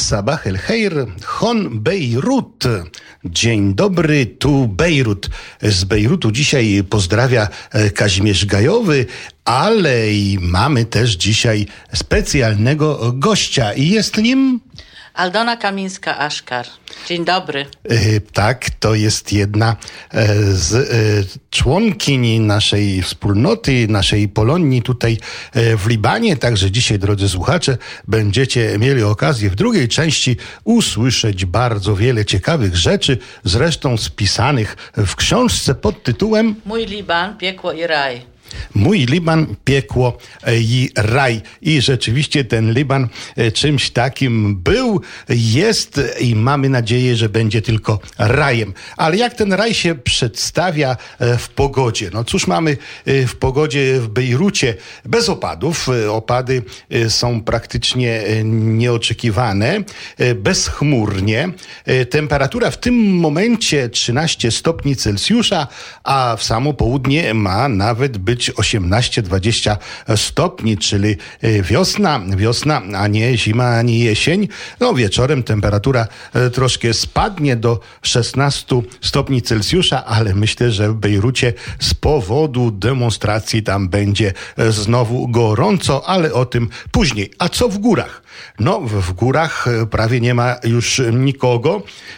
Sabah el Khair, Hon Bejrut. Dzień dobry, tu Bejrut. Z Bejrutu dzisiaj pozdrawia Kazimierz Gajowy, ale i mamy też dzisiaj specjalnego gościa i jest nim... Aldona Kamińska-Aszkar. Dzień dobry. Tak, to jest jedna z członkiń naszej wspólnoty, naszej Polonii tutaj w Libanie. Także dzisiaj, drodzy słuchacze, będziecie mieli okazję w drugiej części usłyszeć bardzo wiele ciekawych rzeczy, zresztą spisanych w książce pod tytułem Mój Liban, piekło i raj. Mój Liban, piekło i raj. I rzeczywiście ten Liban czymś takim był, jest i mamy nadzieję, że będzie tylko rajem. Ale jak ten raj się przedstawia w pogodzie? No cóż mamy w pogodzie w Bejrucie? Bez opadów. Opady są praktycznie nieoczekiwane. Bezchmurnie. Temperatura w tym momencie 13 stopni Celsjusza, a w samo południe ma nawet być 18-20 stopni, czyli wiosna, a nie zima, ani jesień. No wieczorem temperatura troszkę spadnie do 16 stopni Celsjusza, ale myślę, że w Bejrucie z powodu demonstracji tam będzie znowu gorąco, ale o tym później. A co w górach? No w górach prawie nie ma już nikogo.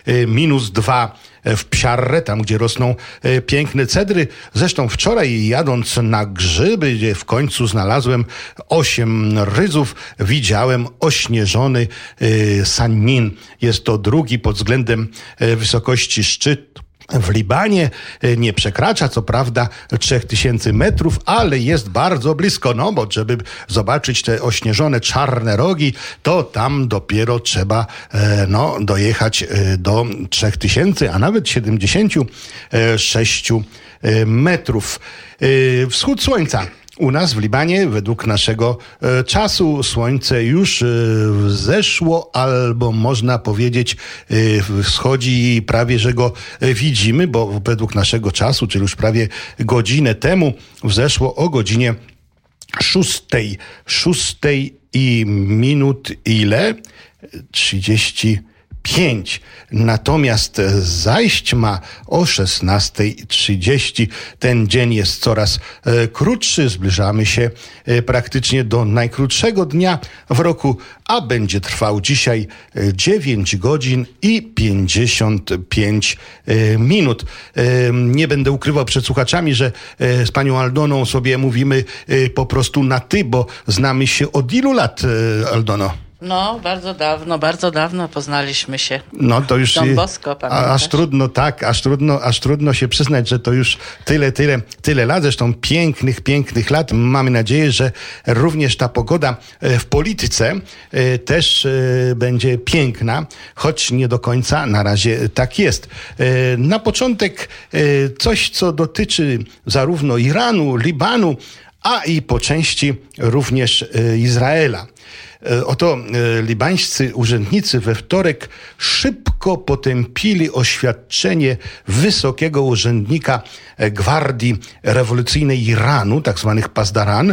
-2 w Psiarre, tam gdzie rosną piękne cedry. Zresztą wczoraj jadąc na grzyby, gdzie w końcu znalazłem 8 ryzów, widziałem ośnieżony Sannin. Jest to drugi pod względem wysokości szczyt w Libanie. Nie przekracza co prawda 3000 metrów, ale jest bardzo blisko, no bo żeby zobaczyć te ośnieżone czarne rogi, to tam dopiero trzeba dojechać do 3000, a nawet 76 metrów. Wschód słońca. U nas w Libanie, według naszego czasu, słońce już wzeszło, albo można powiedzieć wschodzi i prawie, że go widzimy, bo według naszego czasu, czyli już prawie godzinę temu, wzeszło o godzinie 6 i minut ile? 35. Natomiast zajść ma o 16:30. Ten dzień jest coraz krótszy. Zbliżamy się praktycznie do najkrótszego dnia w roku, a będzie trwał dzisiaj 9 godzin i 55 minut. Nie będę ukrywał przed słuchaczami, że z panią Aldoną sobie mówimy po prostu na ty, bo znamy się od ilu lat, Aldono? No, bardzo dawno poznaliśmy się. No to już Don Bosco, pamiętasz? Aż trudno się przyznać, że to już tyle lat, zresztą pięknych lat. Mamy nadzieję, że również ta pogoda w polityce też będzie piękna, choć nie do końca na razie tak jest. Na początek coś, co dotyczy zarówno Iranu, Libanu, a i po części również Izraela. Oto libańscy urzędnicy we wtorek szybko potępili oświadczenie wysokiego urzędnika Gwardii Rewolucyjnej Iranu, tak zwanych Pasdaran,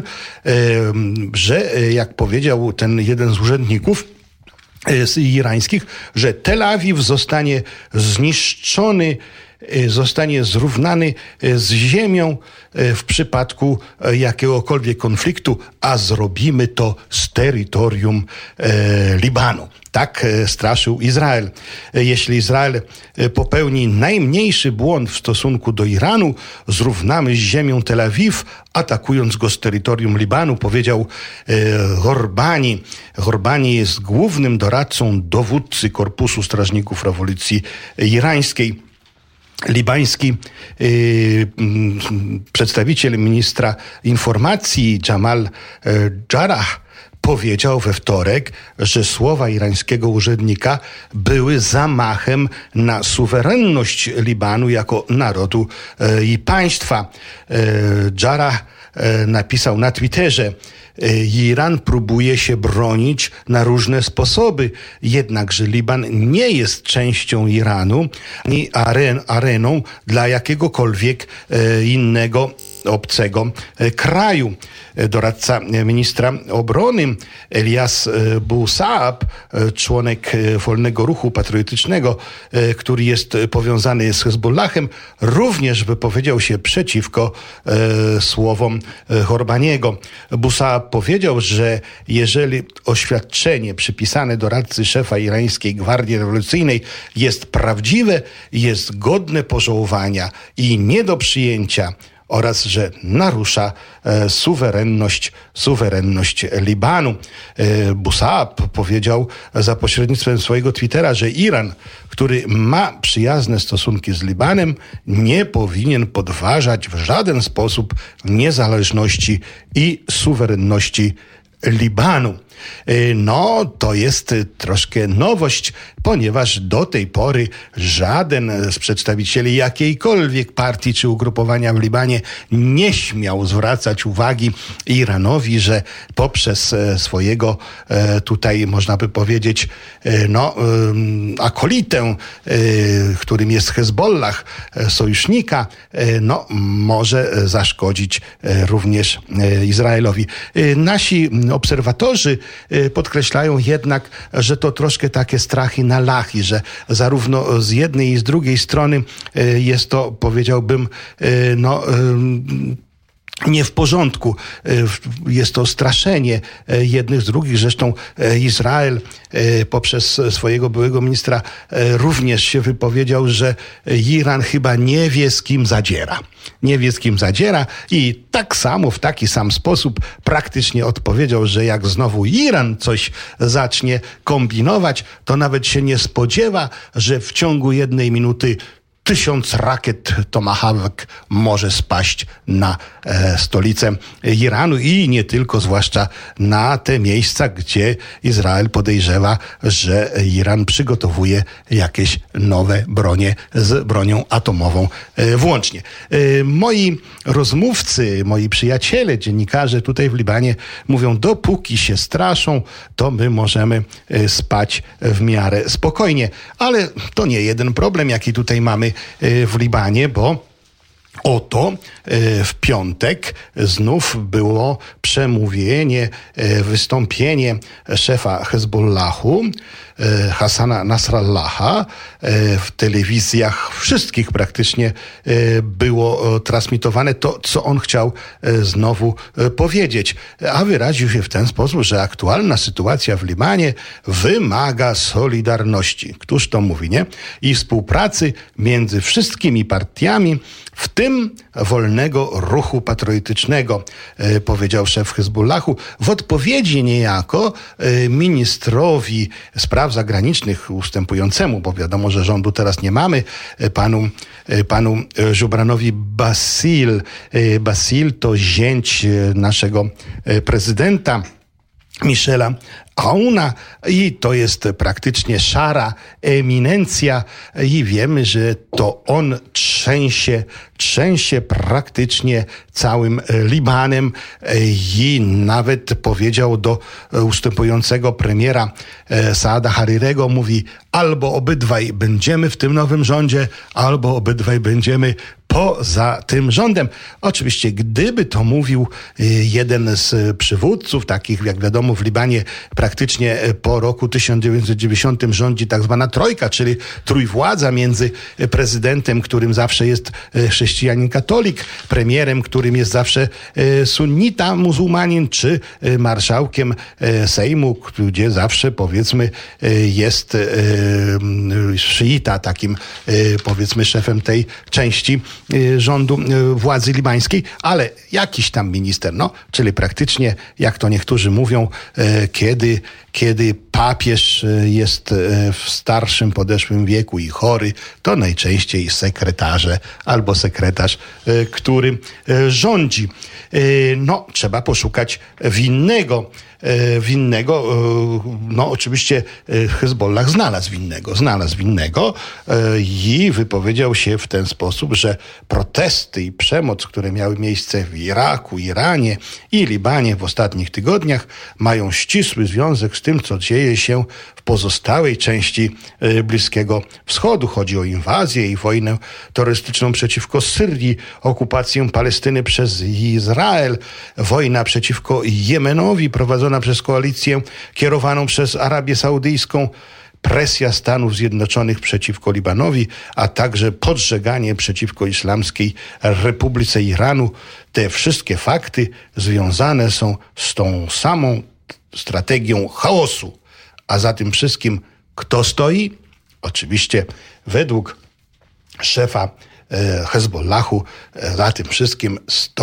że, jak powiedział ten jeden z urzędników irańskich, że Tel Awiw zostanie zniszczony, zostanie zrównany z ziemią w przypadku jakiegokolwiek konfliktu, a zrobimy to z terytorium Libanu. Tak straszył Izrael. Jeśli Izrael popełni najmniejszy błąd w stosunku do Iranu, zrównamy z ziemią Tel Awiw, atakując go z terytorium Libanu, powiedział Ghorbani. Ghorbani jest głównym doradcą dowódcy Korpusu Strażników Rewolucji Irańskiej. Libański przedstawiciel ministra informacji Jamal Jarrah powiedział we wtorek, że słowa irańskiego urzędnika były zamachem na suwerenność Libanu jako narodu i państwa. Jarrah napisał na Twitterze: Iran próbuje się bronić na różne sposoby, jednakże Liban nie jest częścią Iranu ani areną dla jakiegokolwiek innego obcego kraju. Doradca ministra obrony Elias Bousaab, członek Wolnego Ruchu Patriotycznego, który jest powiązany z Hezbollahem, również wypowiedział się przeciwko słowom Horbaniego. Bousaab powiedział, że jeżeli oświadczenie przypisane doradcy szefa irańskiej Gwardii Rewolucyjnej jest prawdziwe, jest godne pożałowania i nie do przyjęcia, oraz że narusza suwerenność Libanu. Bousaab powiedział za pośrednictwem swojego Twittera, że Iran, który ma przyjazne stosunki z Libanem, nie powinien podważać w żaden sposób niezależności i suwerenności Libanu. No, to jest troszkę nowość, ponieważ do tej pory żaden z przedstawicieli jakiejkolwiek partii czy ugrupowania w Libanie nie śmiał zwracać uwagi Iranowi, że poprzez swojego tutaj, można by powiedzieć, akolitę, którym jest Hezbollah, sojusznika, może zaszkodzić również Izraelowi. Nasi obserwatorzy podkreślają jednak, że to troszkę takie strachy na lachy, że zarówno z jednej i z drugiej strony jest to, powiedziałbym, nie w porządku. Jest to straszenie jednych z drugich. Zresztą Izrael poprzez swojego byłego ministra również się wypowiedział, że Iran chyba nie wie, z kim zadziera. Nie wie, z kim zadziera i tak samo, w taki sam sposób praktycznie odpowiedział, że jak znowu Iran coś zacznie kombinować, to nawet się nie spodziewa, że w ciągu 1 minuty 1000 rakiet Tomahawk może spaść na stolicę Iranu i nie tylko, zwłaszcza na te miejsca, gdzie Izrael podejrzewa, że Iran przygotowuje jakieś nowe bronie z bronią atomową włącznie. Moi rozmówcy, moi przyjaciele, dziennikarze tutaj w Libanie mówią, dopóki się straszą, to my możemy spać w miarę spokojnie. Ale to nie jeden problem, jaki tutaj mamy w Libanie, bo oto w piątek znów było przemówienie, wystąpienie szefa Hezbollahu, Hassana Nasrallaha. W telewizjach wszystkich praktycznie było transmitowane to, co on chciał znowu powiedzieć. A wyraził się w ten sposób, że aktualna sytuacja w Libanie wymaga solidarności. Któż to mówi, nie? I współpracy między wszystkimi partiami, w tym Wolnego Ruchu Patriotycznego, powiedział szef Hezbollahu. W odpowiedzi niejako ministrowi spraw zagranicznych ustępującemu, bo wiadomo, że rządu teraz nie mamy, panu Żubranowi Basil. Basil to zięć naszego prezydenta Michela Aouna i to jest praktycznie szara eminencja i wiemy, że to on trzęsie praktycznie całym Libanem i nawet powiedział do ustępującego premiera Saada Harirego, mówi, albo obydwaj będziemy w tym nowym rządzie, albo obydwaj będziemy poza tym rządem. Oczywiście, gdyby to mówił jeden z przywódców, takich jak wiadomo w Libanie praktycznie po roku 1990 rządzi tak zwana trojka, czyli trójwładza między prezydentem, którym zawsze jest chrześcijanin katolik, premierem, którym jest zawsze sunnita muzułmanin, czy marszałkiem Sejmu, gdzie zawsze powiedzmy jest szyita, takim powiedzmy szefem tej części rządu, władzy libańskiej, ale jakiś tam minister, czyli praktycznie, jak to niektórzy mówią, kiedy papież jest w starszym, podeszłym wieku i chory, to najczęściej sekretarze albo sekretarz, który rządzi. Trzeba poszukać winnego. winnego. No oczywiście Hezbollah znalazł winnego i wypowiedział się w ten sposób, że protesty i przemoc, które miały miejsce w Iraku, Iranie i Libanie w ostatnich tygodniach, mają ścisły związek z tym, co dzieje się w pozostałej części Bliskiego Wschodu. Chodzi o inwazję i wojnę terrorystyczną przeciwko Syrii, okupację Palestyny przez Izrael, wojna przeciwko Jemenowi prowadzona przez koalicję kierowaną przez Arabię Saudyjską, presja Stanów Zjednoczonych przeciwko Libanowi, a także podżeganie przeciwko Islamskiej Republice Iranu. Te wszystkie fakty związane są z tą samą strategią chaosu. A za tym wszystkim kto stoi? Oczywiście według szefa Hezbollahu za tym wszystkim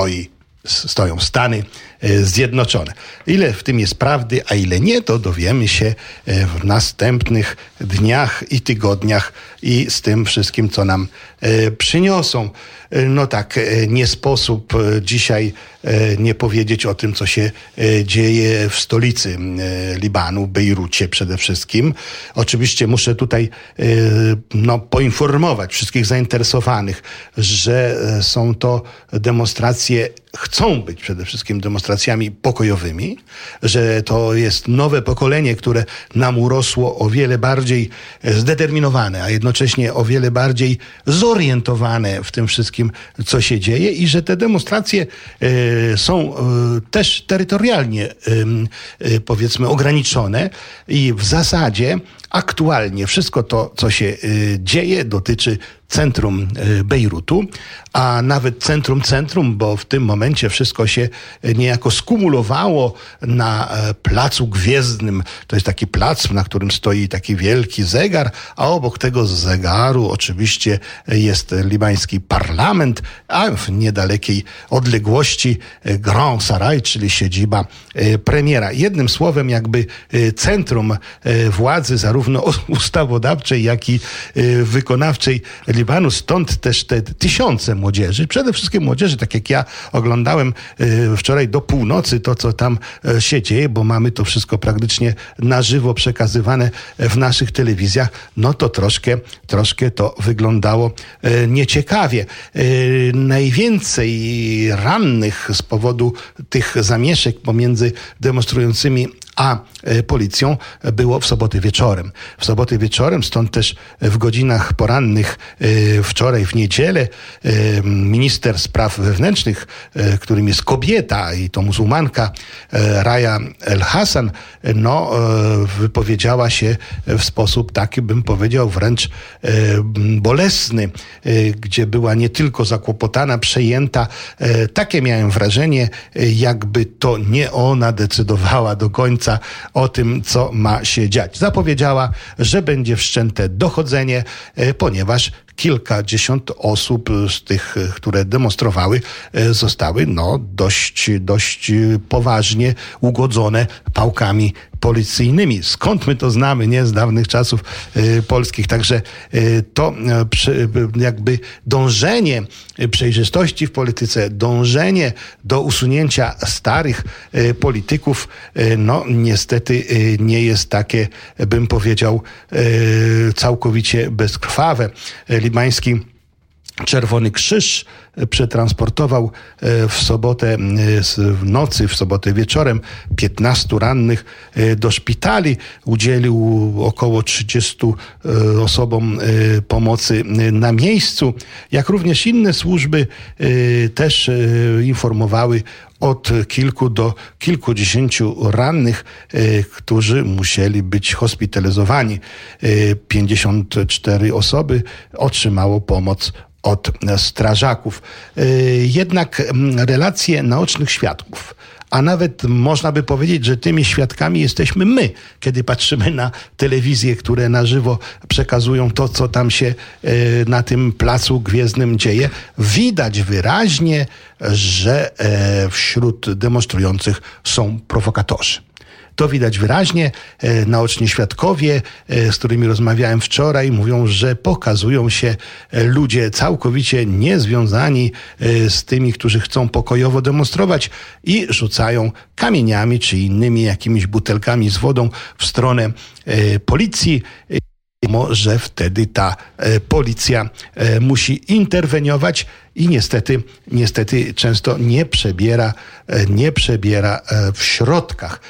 stoją Stany Zjednoczone. Ile w tym jest prawdy, a ile nie, to dowiemy się w następnych dniach i tygodniach i z tym wszystkim, co nam przyniosą. No tak, nie sposób dzisiaj nie powiedzieć o tym, co się dzieje w stolicy Libanu, Bejrucie przede wszystkim. Oczywiście muszę tutaj poinformować wszystkich zainteresowanych, że są to demonstracje, chcą być przede wszystkim demonstracjami pokojowymi, że to jest nowe pokolenie, które nam urosło o wiele bardziej zdeterminowane, a jednocześnie o wiele bardziej zorientowane w tym wszystkim, co się dzieje i że te demonstracje są też terytorialnie, powiedzmy, ograniczone i w zasadzie aktualnie wszystko to, co się dzieje, dotyczy centrum Bejrutu, a nawet centrum, bo w tym momencie wszystko się niejako skumulowało na Placu Gwiezdnym. To jest taki plac, na którym stoi taki wielki zegar, a obok tego zegaru oczywiście jest libański parlament, a w niedalekiej odległości Grand Saray, czyli siedziba premiera. Jednym słowem, jakby centrum władzy zarówno ustawodawczej, jak i wykonawczej Libanu. Stąd też te tysiące młodzieży, przede wszystkim młodzieży, tak jak ja oglądałem wczoraj do północy to, co tam się dzieje, bo mamy to wszystko praktycznie na żywo przekazywane w naszych telewizjach, no to troszkę to wyglądało nieciekawie. Najwięcej rannych z powodu tych zamieszek pomiędzy demonstrującymi a policją było w sobotę wieczorem, stąd też w godzinach porannych wczoraj w niedzielę minister spraw wewnętrznych, którym jest kobieta i to muzułmanka Raya El-Hassan, wypowiedziała się w sposób taki, bym powiedział, wręcz bolesny, gdzie była nie tylko zakłopotana, przejęta. Takie miałem wrażenie, jakby to nie ona decydowała do końca o tym, co ma się dziać. Zapowiedziała, że będzie wszczęte dochodzenie, ponieważ kilkadziesiąt osób z tych, które demonstrowały, zostały dość poważnie ugodzone pałkami policyjnymi. Skąd my to znamy, nie? Z dawnych czasów polskich. Także to jakby dążenie przejrzystości w polityce, dążenie do usunięcia starych polityków, niestety nie jest takie, bym powiedział, całkowicie bezkrwawe. Libański Czerwony Krzyż przetransportował w sobotę w sobotę wieczorem 15 rannych do szpitali. Udzielił około 30 osobom pomocy na miejscu, jak również inne służby też informowały od kilku do kilkudziesięciu rannych, którzy musieli być hospitalizowani. 54 osoby otrzymało pomoc od strażaków. Jednak relacje naocznych świadków, a nawet można by powiedzieć, że tymi świadkami jesteśmy my, kiedy patrzymy na telewizje, które na żywo przekazują to, co tam się na tym Placu Gwiezdnym dzieje. Widać wyraźnie, że wśród demonstrujących są prowokatorzy. To widać wyraźnie. Naoczni świadkowie, z którymi rozmawiałem wczoraj, mówią, że pokazują się ludzie całkowicie niezwiązani z tymi, którzy chcą pokojowo demonstrować i rzucają kamieniami czy innymi jakimiś butelkami z wodą w stronę policji. Że wtedy ta policja musi interweniować i niestety często nie przebiera w środkach.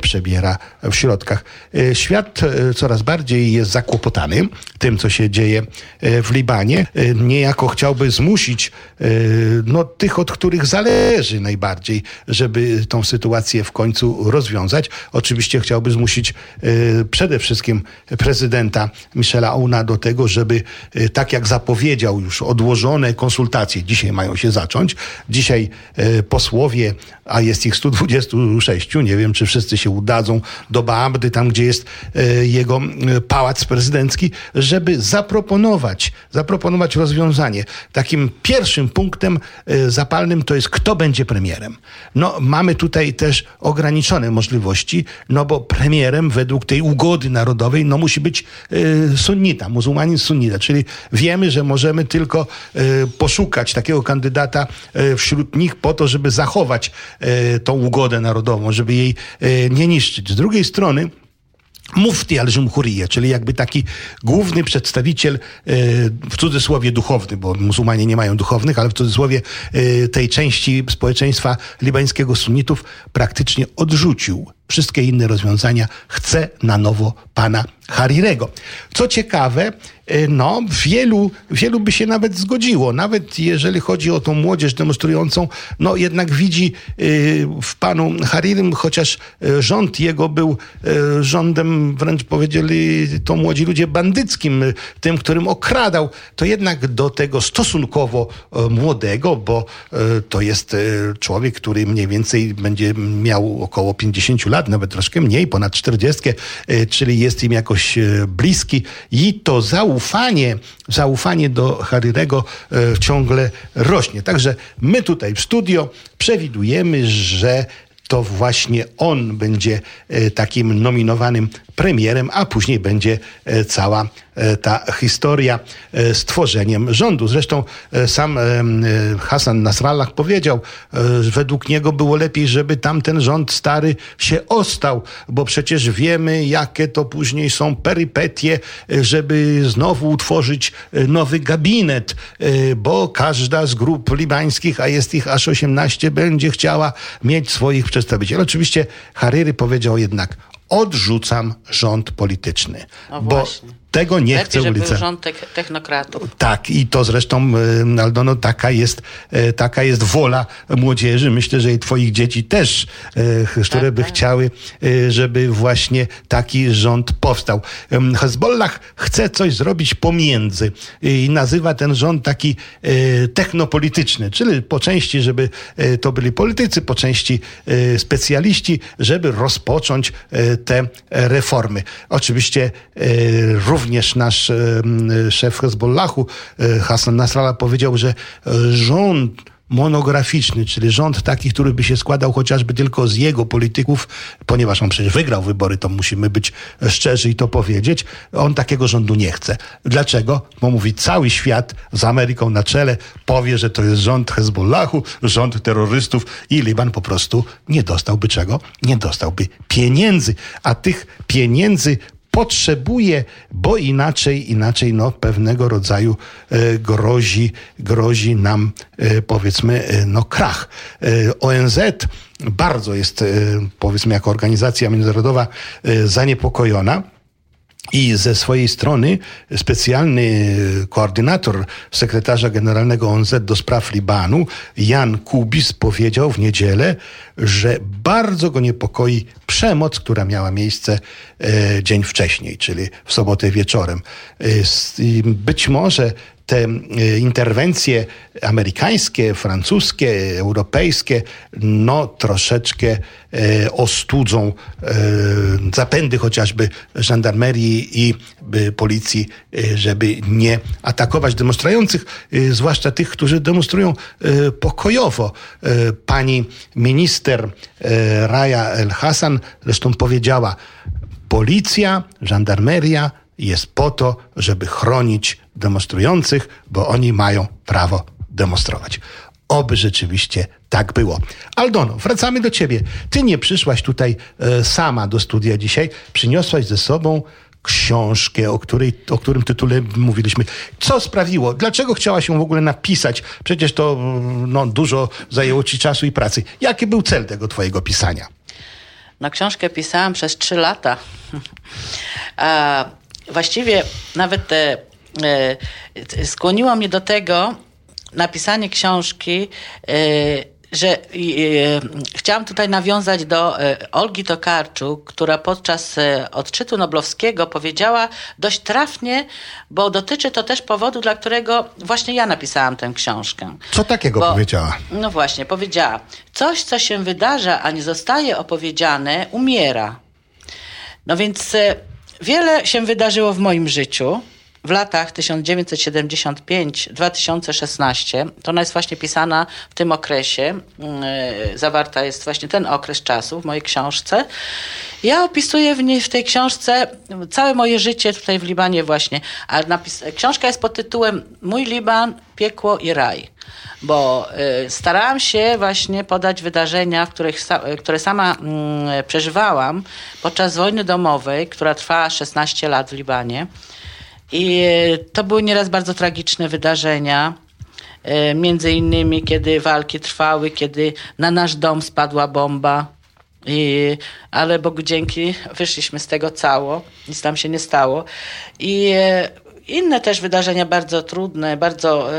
Świat coraz bardziej jest zakłopotany tym, co się dzieje w Libanie. Niejako chciałby zmusić tych, od których zależy najbardziej, żeby tą sytuację w końcu rozwiązać. Oczywiście chciałby zmusić przede wszystkim prezydenta Michela Aouna do tego, żeby tak jak zapowiedział już odłożone konsultacje, dzisiaj mają się zacząć. Dzisiaj posłowie, a jest ich 126, nie wiem, czy wszyscy się udadzą do Baabdy, tam gdzie jest jego pałac prezydencki, żeby zaproponować rozwiązanie. Takim pierwszym punktem zapalnym to jest, kto będzie premierem. Mamy tutaj też ograniczone możliwości, bo premierem według tej ugody narodowej musi być sunnita, muzułmanin sunnita, czyli wiemy, że możemy tylko poszukać takiego kandydata wśród nich po to, żeby zachować tą ugodę narodową, żeby jej nie niszczyć. Z drugiej strony Mufti al-Jumhuriyya, czyli jakby taki główny przedstawiciel, w cudzysłowie duchowny, bo muzułmanie nie mają duchownych, ale w cudzysłowie tej części społeczeństwa libańskiego sunnitów praktycznie odrzucił wszystkie inne rozwiązania, chce na nowo pana Harirego. Co ciekawe, wielu by się nawet zgodziło, nawet jeżeli chodzi o tą młodzież demonstrującą, jednak widzi w panu Harirym, chociaż rząd jego był rządem, wręcz powiedzieli to młodzi ludzie, bandyckim, tym, którym okradał, to jednak do tego stosunkowo młodego, bo to jest człowiek, który mniej więcej będzie miał około 50 lat, nawet troszkę mniej, ponad 40, czyli jest im jakoś bliski i to zaufanie do Harirego ciągle rośnie. Także my tutaj w studio przewidujemy, że to właśnie on będzie takim nominowanym premierem, a później będzie cała ta historia z tworzeniem rządu. Zresztą sam Hassan Nasrallah powiedział, że według niego było lepiej, żeby tamten rząd stary się ostał, bo przecież wiemy, jakie to później są perypetie, żeby znowu utworzyć nowy gabinet, bo każda z grup libańskich, a jest ich aż 18, będzie chciała mieć swoich przedstawicieli. Oczywiście Hariri powiedział jednak, odrzucam rząd polityczny, bo tego nie chce ulica. Lepiej, żeby był rząd technokratów. Tak, i to zresztą, Aldono, taka jest wola młodzieży. Myślę, że i twoich dzieci też, które by chciały, żeby właśnie taki rząd powstał. Hezbollah chce coś zrobić pomiędzy i nazywa ten rząd taki technopolityczny, czyli po części, żeby to byli politycy, po części specjaliści, żeby rozpocząć te reformy. Oczywiście również nasz szef Hezbollahu, Hassan Nasrallah, powiedział, że rząd monograficzny, czyli rząd taki, który by się składał chociażby tylko z jego polityków, ponieważ on przecież wygrał wybory, to musimy być szczerzy i to powiedzieć, on takiego rządu nie chce. Dlaczego? Bo mówi, cały świat z Ameryką na czele powie, że to jest rząd Hezbollahu, rząd terrorystów i Liban po prostu nie dostałby czego? Nie dostałby pieniędzy, a tych pieniędzy potrzebuje, bo inaczej pewnego rodzaju grozi nam, powiedzmy, krach. ONZ bardzo jest, powiedzmy, jako organizacja międzynarodowa zaniepokojona. I ze swojej strony specjalny koordynator sekretarza generalnego ONZ do spraw Libanu, Jan Kubis, powiedział w niedzielę, że bardzo go niepokoi przemoc, która miała miejsce dzień wcześniej, czyli w sobotę wieczorem. Być może te interwencje amerykańskie, francuskie, europejskie, no troszeczkę ostudzą zapędy chociażby żandarmerii i policji, żeby nie atakować demonstrujących, zwłaszcza tych, którzy demonstrują pokojowo. Pani minister Raya El-Hassan zresztą powiedziała, policja, żandarmeria jest po to, żeby chronić demonstrujących, bo oni mają prawo demonstrować. Oby rzeczywiście tak było. Aldono, wracamy do ciebie. Ty nie przyszłaś tutaj sama do studia dzisiaj. Przyniosłaś ze sobą książkę, o którym tytule mówiliśmy. Co sprawiło? Dlaczego chciałaś ją w ogóle napisać? Przecież to dużo zajęło ci czasu i pracy. Jaki był cel tego twojego pisania? No, książkę pisałam przez 3 lata. Właściwie nawet skłoniło mnie do tego napisanie książki, że chciałam tutaj nawiązać do Olgi Tokarczuk, która podczas odczytu noblowskiego powiedziała dość trafnie, bo dotyczy to też powodu, dla którego właśnie ja napisałam tę książkę. Co takiego powiedziała? No właśnie, powiedziała. Coś, co się wydarza, a nie zostaje opowiedziane, umiera. No więc wiele się wydarzyło w moim życiu. W latach 1975-2016, to ona jest właśnie pisana w tym okresie, zawarta jest właśnie ten okres czasu w mojej książce. Ja opisuję w tej książce całe moje życie tutaj w Libanie właśnie, a książka jest pod tytułem Mój Liban, piekło i raj. Bo starałam się właśnie podać wydarzenia, które sama przeżywałam podczas wojny domowej, która trwała 16 lat w Libanie. I to były nieraz bardzo tragiczne wydarzenia, między innymi kiedy walki trwały, kiedy na nasz dom spadła bomba, ale Bogu dzięki wyszliśmy z tego cało, nic tam się nie stało. I inne też wydarzenia bardzo trudne, bardzo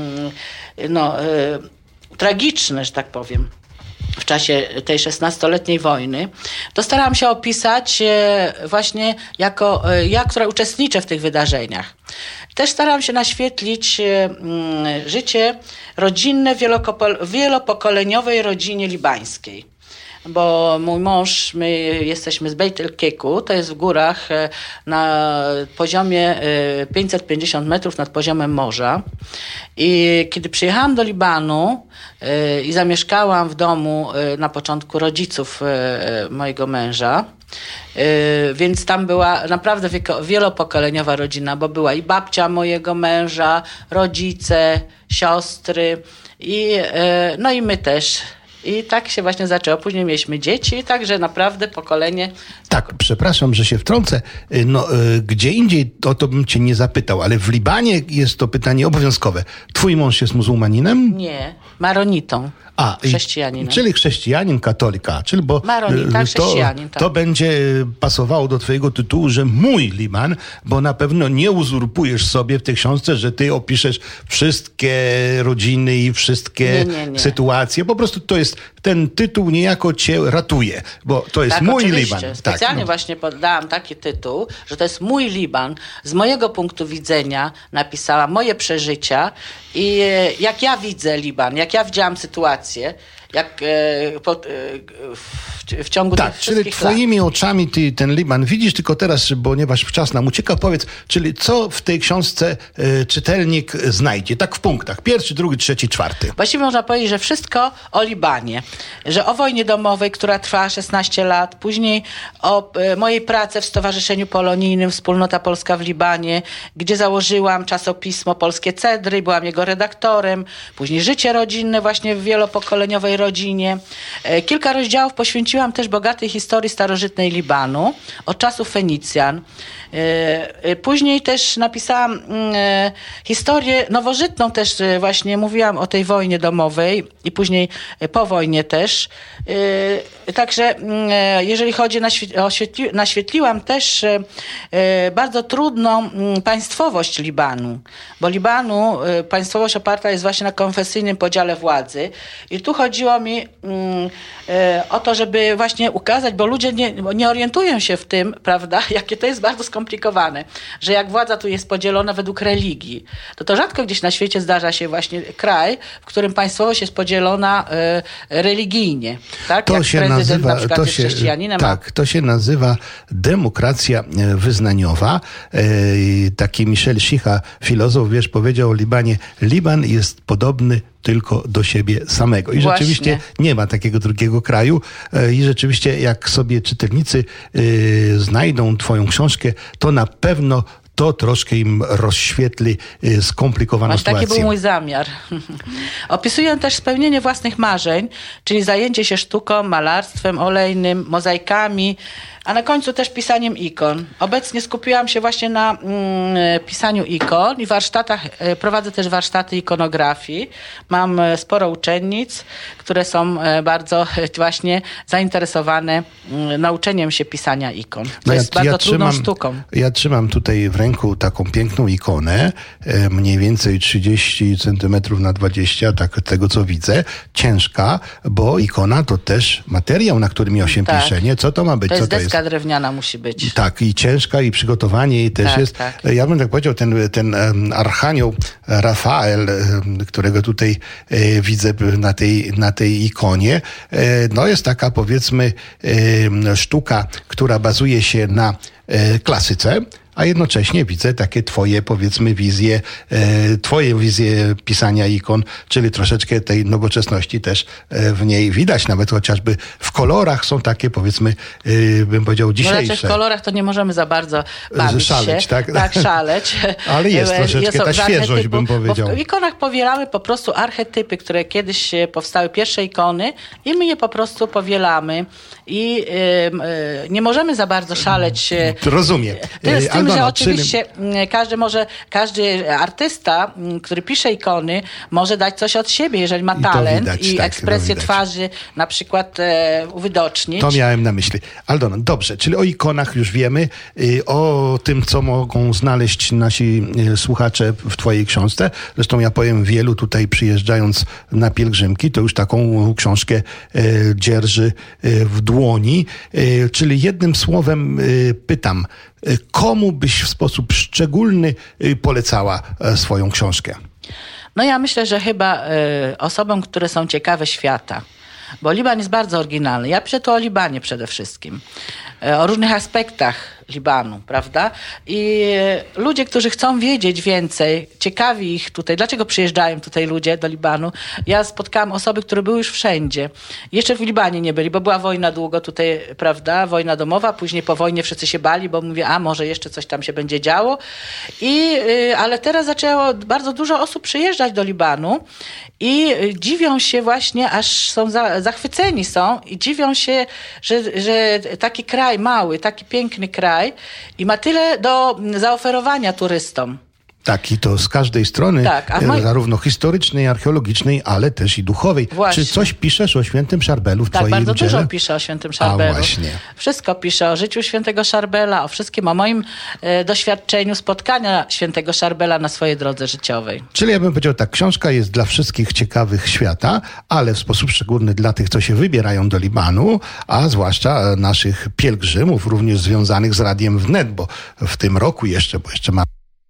tragiczne, że tak powiem, w czasie tej 16-letniej wojny, to starałam się opisać właśnie jako ja, która uczestniczę w tych wydarzeniach. Też starałam się naświetlić życie rodzinne w wielopokoleniowej rodzinie libańskiej. Bo mój mąż, my jesteśmy z Beit el-Keku, to jest w górach na poziomie 550 metrów nad poziomem morza. I kiedy przyjechałam do Libanu i zamieszkałam w domu na początku rodziców mojego męża, więc tam była naprawdę wielopokoleniowa rodzina, bo była i babcia mojego męża, rodzice, siostry i my też. I tak się właśnie zaczęło. Później mieliśmy dzieci, także naprawdę pokolenie... Tak, przepraszam, że się wtrącę. Gdzie indziej o to bym cię nie zapytał, ale w Libanie jest to pytanie obowiązkowe. Twój mąż jest muzułmaninem? Nie, maronitą. Chrześcijaninem. Czyli chrześcijanin, katolika. Czyli maronita, chrześcijanin. Tak. To będzie pasowało do twojego tytułu, że mój Liban, bo na pewno nie uzurpujesz sobie w tej książce, że ty opiszesz wszystkie rodziny i wszystkie sytuacje. Po prostu to jest, ten tytuł niejako cię ratuje, bo to jest mój Liban. Specjalnie właśnie podałam taki tytuł, że to jest mój Liban. Z mojego punktu widzenia napisałam moje przeżycia i jak ja widzę Liban, jak ja widziałam sytuację, jak w ciągu tych wszystkich czyli twoimi oczami ty ten Liban widzisz, tylko teraz, ponieważ czas nam ucieka, powiedz, czyli co w tej książce czytelnik znajdzie? Tak w punktach. 1., 2., 3., 4. Właściwie można powiedzieć, że wszystko o Libanie. Że o wojnie domowej, która trwała 16 lat, później o mojej pracy w Stowarzyszeniu Polonijnym Wspólnota Polska w Libanie, gdzie założyłam czasopismo Polskie Cedry, byłam jego redaktorem, później życie rodzinne właśnie w wielopokoleniowej rodzinie. Kilka rozdziałów poświęciłam też bogatej historii starożytnej Libanu, od czasów Fenicjan. Później też napisałam historię nowożytną, też właśnie mówiłam o tej wojnie domowej i później po wojnie też. Także jeżeli chodzi, naświetliłam też bardzo trudną państwowość Libanu, bo Libanu państwowość oparta jest właśnie na konfesyjnym podziale władzy i tu chodziło chodziło mi o to, żeby właśnie ukazać, bo ludzie nie orientują się w tym, prawda, jakie to jest bardzo skomplikowane, że jak władza tu jest podzielona według religii, to rzadko gdzieś na świecie zdarza się właśnie kraj, w którym państwowość jest podzielona religijnie. Tak? To jak się prezydent nazywa, na przykład jest chrześcijaninem. Tak, to się nazywa demokracja wyznaniowa. Taki Michel Sicha, filozof, powiedział o Libanie, Liban jest podobny tylko do siebie samego. I Właśnie. rzeczywiście nie ma takiego drugiego kraju. I rzeczywiście jak sobie czytelnicy znajdą twoją książkę, to na pewno to troszkę im rozświetli skomplikowaną sytuację. Taki był mój zamiar. Opisuję też spełnienie własnych marzeń, czyli zajęcie się sztuką, malarstwem olejnym, mozaikami, a na końcu też pisaniem ikon. Obecnie skupiłam się właśnie na pisaniu ikon i warsztatach, prowadzę też warsztaty ikonografii. Mam sporo uczennic, które są bardzo właśnie zainteresowane nauczeniem się pisania ikon. To jest bardzo trudną sztuką. Ja trzymam tutaj w ręku taką piękną ikonę, mniej więcej 30 cm na 20, tak tego co widzę. Ciężka, bo ikona to też materiał, na którym się pisze. Nie? Co to ma być? To jest co to deska drewniana musi być. Tak, i ciężka, i przygotowanie jej też jest. Tak. Ja bym tak powiedział, ten archanioł Rafael, którego tutaj widzę na tej ikonie, no jest taka, powiedzmy, sztuka, która bazuje się na klasyce, a jednocześnie widzę takie twoje, powiedzmy, twoje wizje pisania ikon, czyli troszeczkę tej nowoczesności też w niej widać, nawet chociażby w kolorach są takie, powiedzmy, bym powiedział, dzisiejsze. No raczej w kolorach to nie możemy za bardzo bawić szaleć, się. tak? Tak, szaleć. Ale jest troszeczkę ta świeżość, bym powiedział. Bo w ikonach powielamy po prostu archetypy, które kiedyś powstały, pierwsze ikony, i my je po prostu powielamy i nie możemy za bardzo szaleć. Rozumiem. Z tym, że oczywiście każdy artysta, który pisze ikony, może dać coś od siebie, jeżeli ma talent widać, i ekspresję twarzy na przykład uwidocznić. To miałem na myśli. Aldona, dobrze, czyli o ikonach już wiemy, o tym, co mogą znaleźć nasi słuchacze w twojej książce. Zresztą ja powiem, wielu tutaj przyjeżdżając na pielgrzymki, to już taką książkę dzierży w dłoni. Czyli jednym słowem pytam, komu byś w sposób szczególny polecała swoją książkę? No ja myślę, że chyba osobom, które są ciekawe świata. Bo Liban jest bardzo oryginalny. Ja piszę tu o Libanie przede wszystkim. O różnych aspektach Libanu, prawda? I ludzie, którzy chcą wiedzieć więcej, ciekawi ich tutaj, dlaczego przyjeżdżają tutaj ludzie do Libanu. Ja spotkałam osoby, które były już wszędzie. Jeszcze w Libanie nie byli, bo była wojna długo tutaj, prawda? Wojna domowa, później po wojnie wszyscy się bali, bo mówię, może jeszcze coś tam się będzie działo. Ale teraz zaczęło bardzo dużo osób przyjeżdżać do Libanu i dziwią się właśnie, aż są zachwyceni są i dziwią się, że taki kraj mały, taki piękny kraj i ma tyle do zaoferowania turystom. Tak, i to z każdej strony, zarówno historycznej, archeologicznej, ale też i duchowej. Właśnie. Czy coś piszesz o świętym Szarbelu w twojej bardzo dziele? dużo piszę o świętym Szarbelu. A właśnie. Wszystko piszę o życiu świętego Szarbela, o wszystkim, o moim doświadczeniu spotkania świętego Szarbela na swojej drodze życiowej. Czyli ja bym powiedział tak, książka jest dla wszystkich ciekawych świata, ale w sposób szczególny dla tych, co się wybierają do Libanu, a zwłaszcza naszych pielgrzymów, również związanych z Radiem Wnet, bo w tym roku jeszcze ma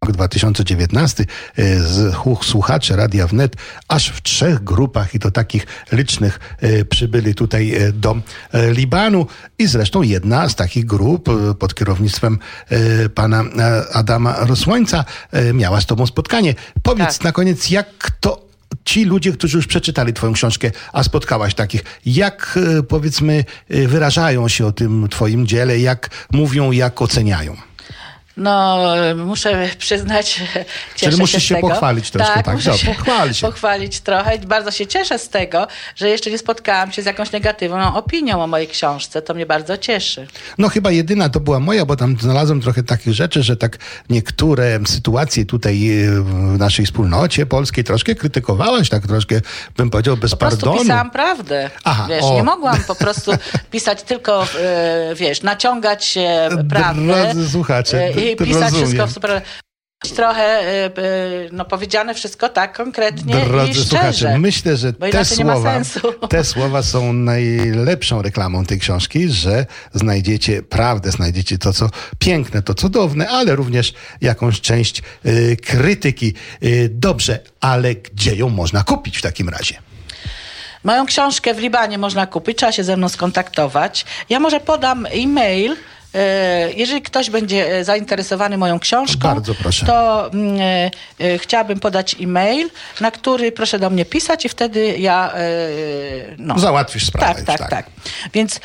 2019 słuchacze Radia Wnet aż w 3 grupach i to takich licznych przybyli tutaj do Libanu i zresztą jedna z takich grup pod kierownictwem pana Adama Rosłańca miała z tobą spotkanie. Powiedz na koniec, jak to ci ludzie, którzy już przeczytali twoją książkę, a spotkałaś takich, jak powiedzmy wyrażają się o tym twoim dziele, jak mówią, jak oceniają? No, muszę przyznać, cieszę Czyli musisz się z tego. Pochwalić troszkę, tak? Muszę się pochwal się. Pochwalić trochę. Bardzo się cieszę z tego, że jeszcze nie spotkałam się z jakąś negatywną opinią o mojej książce. To mnie bardzo cieszy. No chyba jedyna to była moja, bo tam znalazłem trochę takich rzeczy, że tak niektóre sytuacje tutaj w naszej wspólnocie polskiej troszkę krytykowałaś, tak troszkę, bym powiedział, bez pardonu. Po prostu pisałam prawdę. Aha, nie mogłam po prostu pisać tylko, naciągać prawdę. Słuchacze, i pisać rozumiem. wszystko w super. Trochę powiedziane wszystko tak konkretnie Drodzy i szczerze. słuchacze, myślę, że te słowa są najlepszą reklamą tej książki, że znajdziecie prawdę, znajdziecie to, co piękne, to cudowne, ale również jakąś część krytyki. Dobrze, ale gdzie ją można kupić w takim razie? Moją książkę w Libanie można kupić, trzeba się ze mną skontaktować. Ja może podam e-mail. Jeżeli ktoś będzie zainteresowany moją książką, bardzo proszę, to chciałabym podać e-mail, na który proszę do mnie pisać i wtedy ja... załatwisz sprawę. Tak. Więc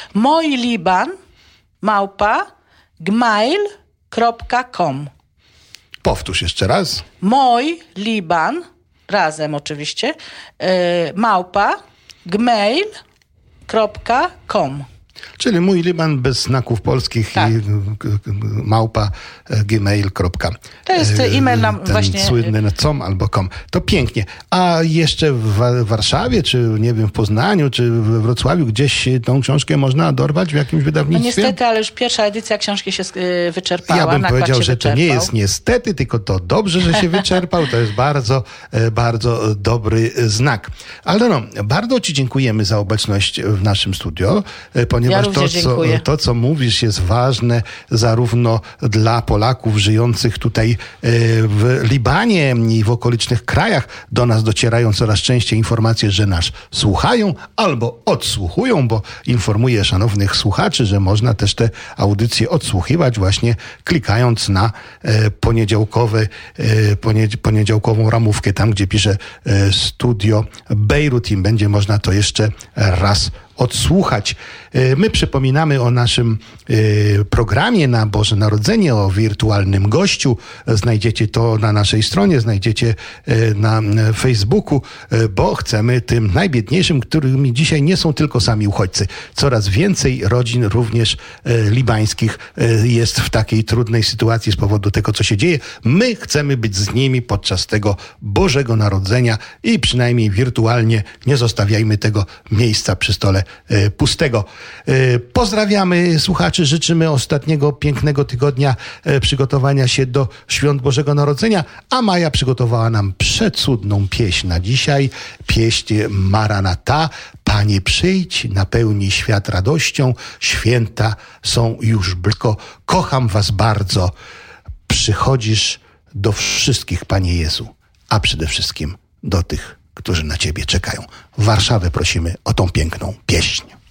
mojliban@gmail.com. Powtórz jeszcze raz. Mojliban, razem oczywiście, @gmail.com. Czyli mój Liban bez znaków polskich i @gmail.com. To jest e-mail nam właśnie... słynny com albo com. To pięknie. A jeszcze w Warszawie, czy nie wiem, w Poznaniu, czy w Wrocławiu gdzieś tą książkę można dorwać w jakimś wydawnictwie? No niestety, ale już pierwsza edycja książki się wyczerpała. Ja bym powiedział, że to nie jest niestety, tylko to dobrze, że się wyczerpał. To jest bardzo, bardzo dobry znak. Ale bardzo Ci dziękujemy za obecność w naszym studio, ponieważ to, co mówisz, jest ważne zarówno dla Polaków żyjących tutaj w Libanie i w okolicznych krajach. Do nas docierają coraz częściej informacje, że nas słuchają albo odsłuchują, bo informuję szanownych słuchaczy, że można też te audycje odsłuchiwać właśnie klikając na poniedziałkową ramówkę, tam gdzie pisze Studio Bejrut i będzie można to jeszcze raz odsłuchać. My przypominamy o naszym programie na Boże Narodzenie, o wirtualnym gościu. Znajdziecie to na naszej stronie, znajdziecie na Facebooku, bo chcemy tym najbiedniejszym, którymi dzisiaj nie są tylko sami uchodźcy. Coraz więcej rodzin, również libańskich, jest w takiej trudnej sytuacji z powodu tego, co się dzieje. My chcemy być z nimi podczas tego Bożego Narodzenia i przynajmniej wirtualnie nie zostawiajmy tego miejsca przy stole pustego. Pozdrawiamy słuchaczy, życzymy ostatniego pięknego tygodnia przygotowania się do Świąt Bożego Narodzenia, a Maja przygotowała nam przecudną pieśń na dzisiaj, pieśń Maranata. Panie przyjdź, napełnij świat radością, święta są już blisko, kocham was bardzo. Przychodzisz do wszystkich, Panie Jezu, a przede wszystkim do tych, którzy na Ciebie czekają. W Warszawę prosimy o tą piękną pieśń.